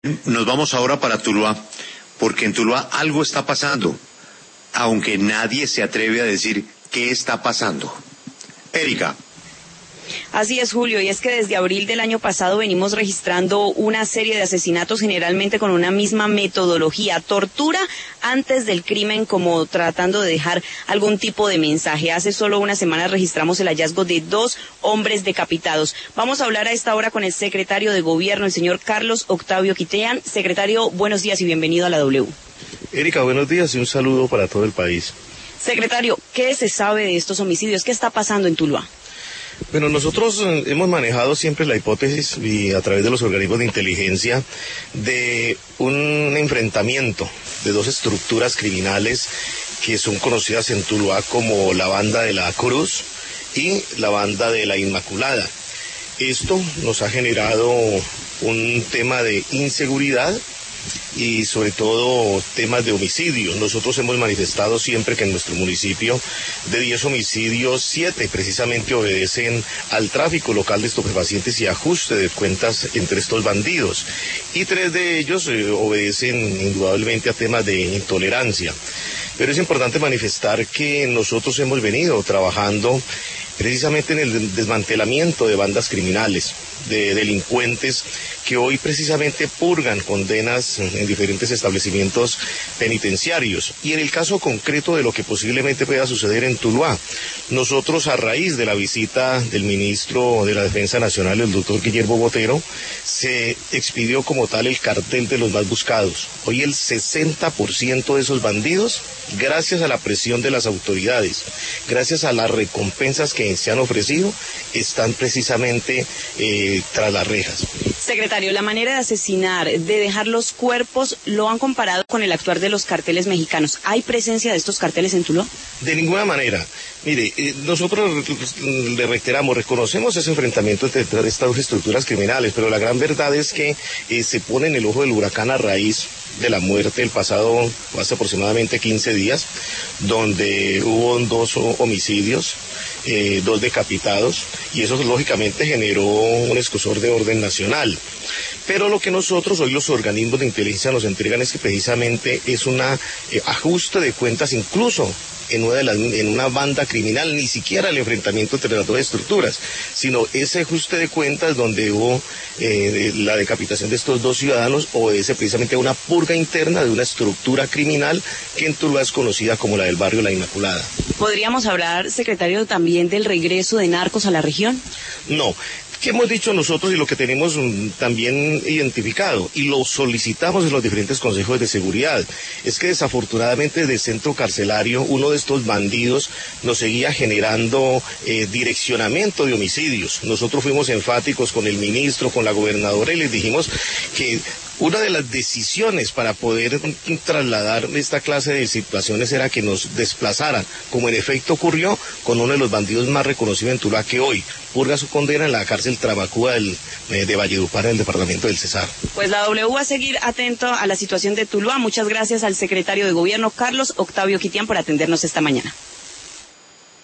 Nos vamos ahora para Tuluá, porque en Tuluá algo está pasando, aunque nadie se atreve a decir qué está pasando. Erika. Así es, Julio, y es que desde abril del año pasado venimos registrando una serie de asesinatos generalmente con una misma metodología, tortura antes del crimen, como tratando de dejar algún tipo de mensaje. Hace solo una semana registramos el hallazgo de 2 hombres decapitados. Vamos a hablar a esta hora con el secretario de Gobierno, el señor Carlos Octavio Quitean. Secretario, buenos días y bienvenido a la W. Erika, buenos días y un saludo para todo el país. Secretario, ¿qué se sabe de estos homicidios? ¿Qué está pasando en Tuluá? Bueno, nosotros hemos manejado siempre la hipótesis y a través de los organismos de inteligencia de un enfrentamiento de 2 estructuras criminales que son conocidas en Tuluá como la Banda de la Cruz y la Banda de la Inmaculada. Esto nos ha generado un tema de inseguridad y sobre todo temas de homicidio. Nosotros hemos manifestado siempre que en nuestro municipio de 10 homicidios, 7 precisamente obedecen al tráfico local de estupefacientes y ajuste de cuentas entre estos bandidos, y 3 de ellos obedecen indudablemente a temas de intolerancia. Pero es importante manifestar que nosotros hemos venido trabajando precisamente en el desmantelamiento de bandas criminales, de delincuentes que hoy precisamente purgan condenas en diferentes establecimientos penitenciarios. Y en el caso concreto de lo que posiblemente pueda suceder en Tuluá, nosotros a raíz de la visita del ministro de la Defensa Nacional, el doctor Guillermo Botero, se expidió como tal el cartel de los más buscados. Hoy el 60% de esos bandidos, gracias a la presión de las autoridades, gracias a las recompensas que se han ofrecido, están precisamente tras las rejas. Secretario, la manera de asesinar, de dejar los cuerpos, lo han comparado con el actuar de los carteles mexicanos. ¿Hay presencia de estos carteles en Tuluá? De ninguna manera. Mire, nosotros le reiteramos, reconocemos ese enfrentamiento entre estas 2 estructuras criminales, pero la gran verdad es que se pone en el ojo del huracán a raíz de la muerte el pasado, hace aproximadamente 15 días, donde hubo 2 homicidios, 2 decapitados, y eso lógicamente generó un escosor de orden nacional. Pero lo que nosotros hoy los organismos de inteligencia nos entregan es que precisamente es un ajuste de cuentas incluso en una banda criminal, ni siquiera el enfrentamiento entre las 2 estructuras, sino ese ajuste de cuentas donde hubo la decapitación de estos 2 ciudadanos obedece precisamente a una purga interna de una estructura criminal que en Tuluá es conocida como la del barrio La Inmaculada. ¿Podríamos hablar, secretario, también del regreso de narcos a la región? No. ¿Qué hemos dicho nosotros y lo que tenemos también identificado y lo solicitamos en los diferentes consejos de seguridad? Es que desafortunadamente desde el centro carcelario uno de estos bandidos nos seguía generando direccionamiento de homicidios. Nosotros fuimos enfáticos con el ministro, con la gobernadora, y les dijimos que una de las decisiones para poder trasladar esta clase de situaciones era que nos desplazaran, como en efecto ocurrió con uno de los bandidos más reconocidos en Tuluá, que hoy purga su condena en la cárcel Trabacúa de Valledupar, en el departamento del Cesar. Pues la W va a seguir atento a la situación de Tuluá. Muchas gracias al secretario de Gobierno, Carlos Octavio Quitean, por atendernos esta mañana.